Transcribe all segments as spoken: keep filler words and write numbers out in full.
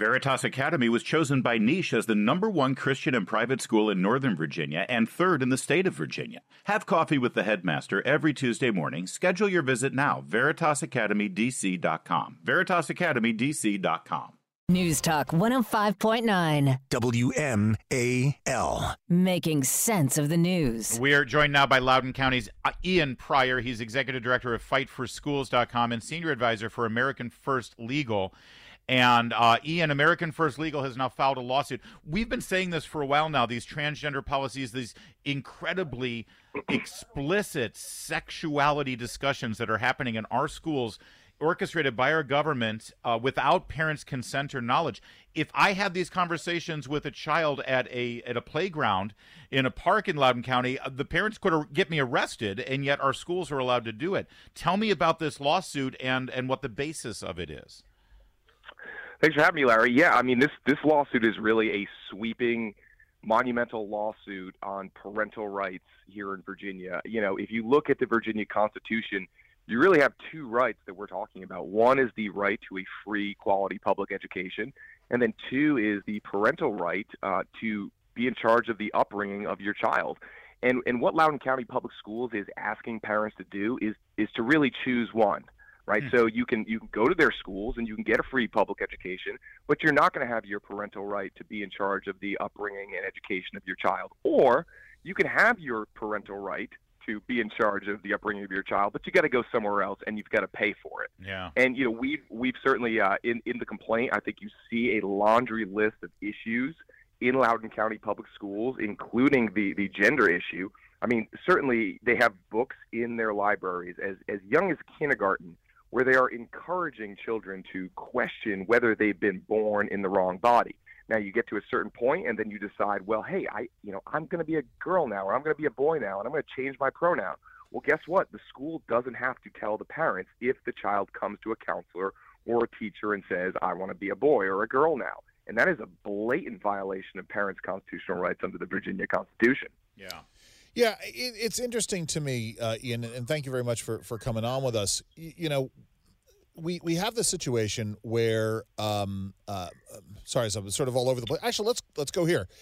Veritas Academy was chosen by Niche as the number one Christian and private school in Northern Virginia and third in the state of Virginia. Have coffee with the headmaster every Tuesday morning. Schedule your visit now. Veritas Academy D C dot com. Veritas Academy D C dot com. News Talk one oh five point nine. W M A L. Making sense of the news. We are joined now by Loudoun County's Ian Pryor. He's executive director of fight for schools dot com and senior advisor for American First Legal. And uh, Ian, American First Legal has now filed a lawsuit. We've been saying this for a while now, these transgender policies, these incredibly explicit sexuality discussions that are happening in our schools, orchestrated by our government uh, without parents' consent or knowledge. If I had these conversations with a child at a at a playground in a park in Loudoun County, the parents could get me arrested, and yet our schools are allowed to do it. Tell me about this lawsuit and, and what the basis of it is. Thanks for having me, Larry. Yeah, I mean, this, this lawsuit is really a sweeping, monumental lawsuit on parental rights here in Virginia. You know, if you look at the Virginia Constitution, you really have two rights that we're talking about. One is the right to a free, quality public education, and then two is the parental right uh, to be in charge of the upbringing of your child. And and what Loudoun County Public Schools is asking parents to do is is to really choose one. Right, mm. So you can you can go to their schools and you can get a free public education, but you're not going to have your parental right to be in charge of the upbringing and education of your child. Or you can have your parental right to be in charge of the upbringing of your child, but you got to go somewhere else and you've got to pay for it. Yeah. And you know we've we've certainly uh, in in the complaint, I think you see a laundry list of issues in Loudoun County Public Schools, including the the gender issue. I mean, certainly they have books in their libraries as as young as kindergarten, where they are encouraging children to question whether they've been born in the wrong body. Now you get to a certain point and then you decide, well, hey, I, you know, I'm going to be a girl now, or I'm going to be a boy now, and I'm going to change my pronoun. Well, guess what? The school doesn't have to tell the parents if the child comes to a counselor or a teacher and says, I want to be a boy or a girl now. And that is a blatant violation of parents' constitutional rights under the Virginia Constitution. Yeah. Yeah, it, it's interesting to me, uh, Ian, and thank you very much for, for coming on with us. You, you know, we we have this situation where, um, uh, sorry, I'm sort of all over the place. Actually, let's let's go here.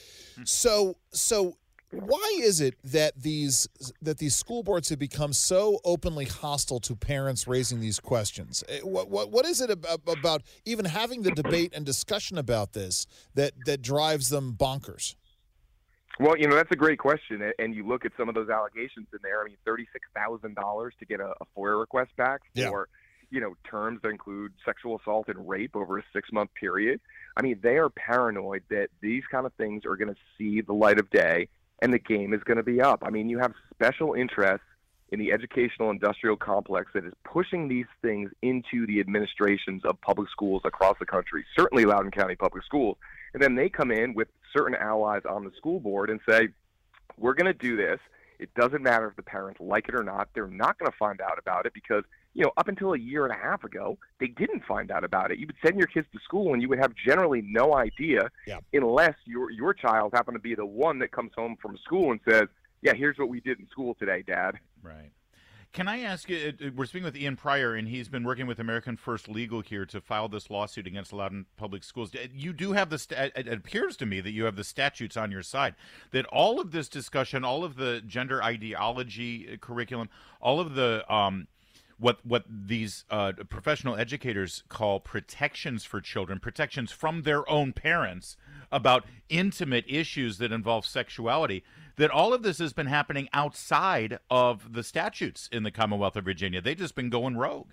So so why is it that these that these school boards have become so openly hostile to parents raising these questions? What what what is it about, about even having the debate and discussion about this that that drives them bonkers? Well, you know, that's a great question, and you look at some of those allegations in there. I mean, thirty-six thousand dollars to get a, a FOIA request back for, yeah. you know, terms that include sexual assault and rape over a six-month period. I mean, they are paranoid that these kind of things are going to see the light of day, and the game is going to be up. I mean, you have special interests in the educational industrial complex that is pushing these things into the administrations of public schools across the country, certainly Loudoun County Public Schools. And then they come in with certain allies on the school board and say, we're going to do this. It doesn't matter if the parents like it or not. They're not going to find out about it because, you know, up until a year and a half ago, they didn't find out about it. You would send your kids to school and you would have generally no idea yeah. unless your your child happened to be the one that comes home from school and says, yeah, here's what we did in school today, Dad. Right. Can I ask you, we're speaking with Ian Pryor, and he's been working with American First Legal here to file this lawsuit against Loudoun Public Schools. You do have the, it appears to me that you have the statutes on your side, that all of this discussion, all of the gender ideology curriculum, all of the, um, what what these uh, professional educators call protections for children, protections from their own parents about intimate issues that involve sexuality, that all of this has been happening outside of the statutes in the Commonwealth of Virginia. They've just been going rogue.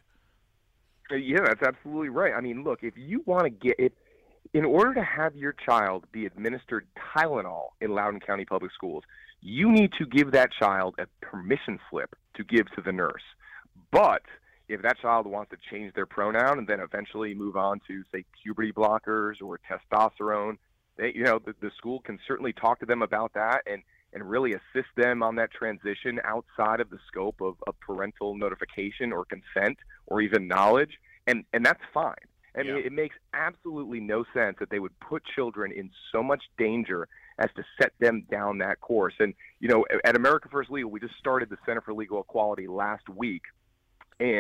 Yeah, that's absolutely right. I mean, look, if you want to get it, in order to have your child be administered Tylenol in Loudoun County Public Schools, you need to give that child a permission slip to give to the nurse. But if that child wants to change their pronoun and then eventually move on to, say, puberty blockers or testosterone, they, you know, the, the school can certainly talk to them about that and, and really assist them on that transition outside of the scope of, of parental notification or consent or even knowledge. And, and that's fine. I mean, yeah. it makes absolutely no sense that they would put children in so much danger as to set them down that course. And, you know, at America First Legal, we just started the Center for Legal Equality last week. And,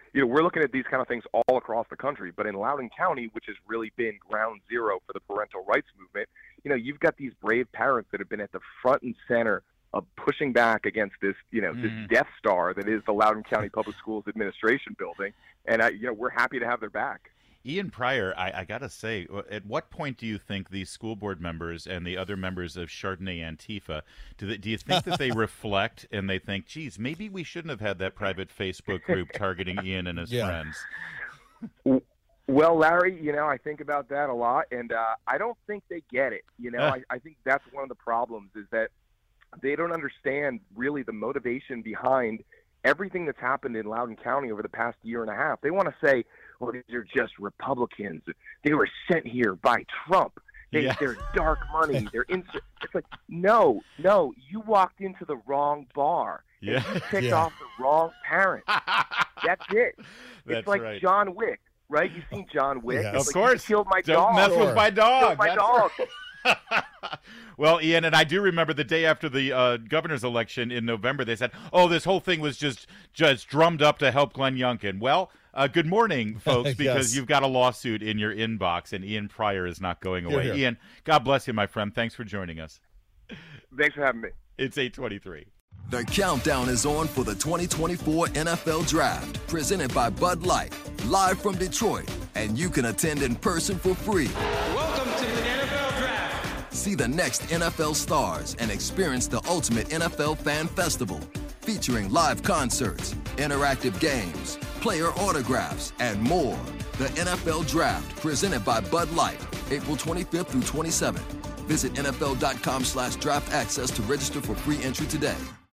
you know, we're looking at these kind of things all across the country, but in Loudoun County, which has really been ground zero for the parental rights movement, you know, you've got these brave parents that have been at the front and center of pushing back against this, you know, mm. this Death Star that is the Loudoun County Public Schools Administration building. And, I, you know, we're happy to have their back. Ian Prior, I, I got to say, at what point do you think these school board members and the other members of Chardonnay Antifa, do, they, do you think that they reflect and they think, geez, maybe we shouldn't have had that private Facebook group targeting Ian and his yeah. friends? Well, Larry, you know, I think about that a lot, and uh, I don't think they get it. You know, I, I think that's one of the problems is that they don't understand really the motivation behind everything that's happened in Loudoun County over the past year and a half. They want to say, well, these are just Republicans. They were sent here by Trump. They, yeah. They're dark money. They're in. It's like, no, no, you walked into the wrong bar. Yeah. And you picked yeah. off the wrong parent. That's it. That's it's like right. John Wick, right? You've seen John Wick. Yes. It's Of like, course. You killed my Don't dog. mess with my dog. Killed my That's dog. Right. Well, Ian, and I do remember the day after the uh, governor's election in November, they said, oh, this whole thing was just just drummed up to help Glenn Youngkin. Well, uh, good morning, folks, because yes. you've got a lawsuit in your inbox, and Ian Prior is not going away. Here, here. Ian, God bless you, my friend. Thanks for joining us. Thanks for having me. It's eight twenty-three. The countdown is on for the twenty twenty-four N F L Draft, presented by Bud Light, live from Detroit, and you can attend in person for free. Welcome to the N F L Draft. See the next N F L stars and experience the ultimate N F L fan festival, featuring live concerts, interactive games, player autographs, and more. The N F L Draft, presented by Bud Light, April twenty-fifth through twenty-seventh. Visit N F L dot com slash draft access to register for free entry today.